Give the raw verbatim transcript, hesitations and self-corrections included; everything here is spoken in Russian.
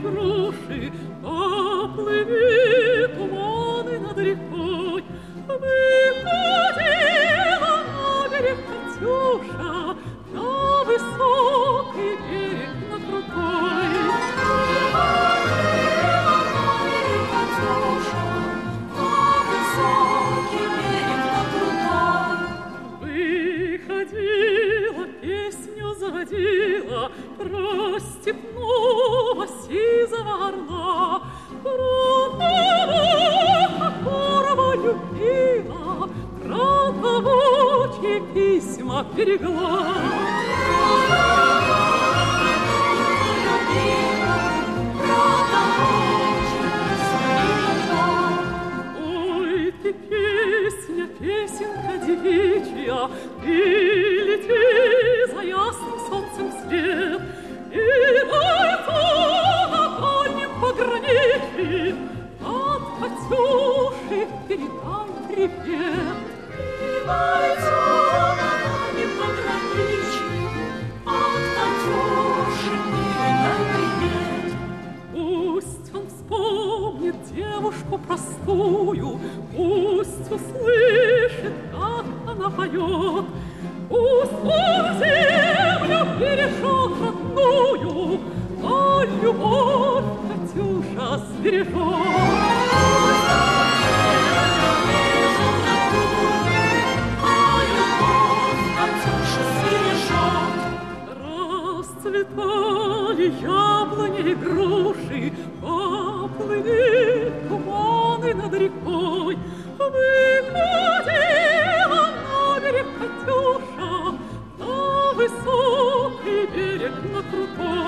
груши, поплыли туманы над рекой. Выходила на берег Катюша, на высокий берег, на крутой. Выходила на берег Катюша, на высокий берег, на крутой. Выходила, песню заводила про степного сизого орла, про того, которого любила, про того, чьи письма берегла. Ой, ты песня, песенка девичья, ты лети за ясным солнцем вслед, и бойцу на дальнем пограничье от Катюши передай привет. И бойцу на дальнем пограничье от Катюши передай привет. Пусть он вспомнит девушку простую, пусть услышит, как она поет, пусть он землю бережет родную, а любовь Катюша сбережет. Расцветали яблони и груши, поплыли туманы над рекой. Выходила на берег Катюша, на высокий берег, на крутой.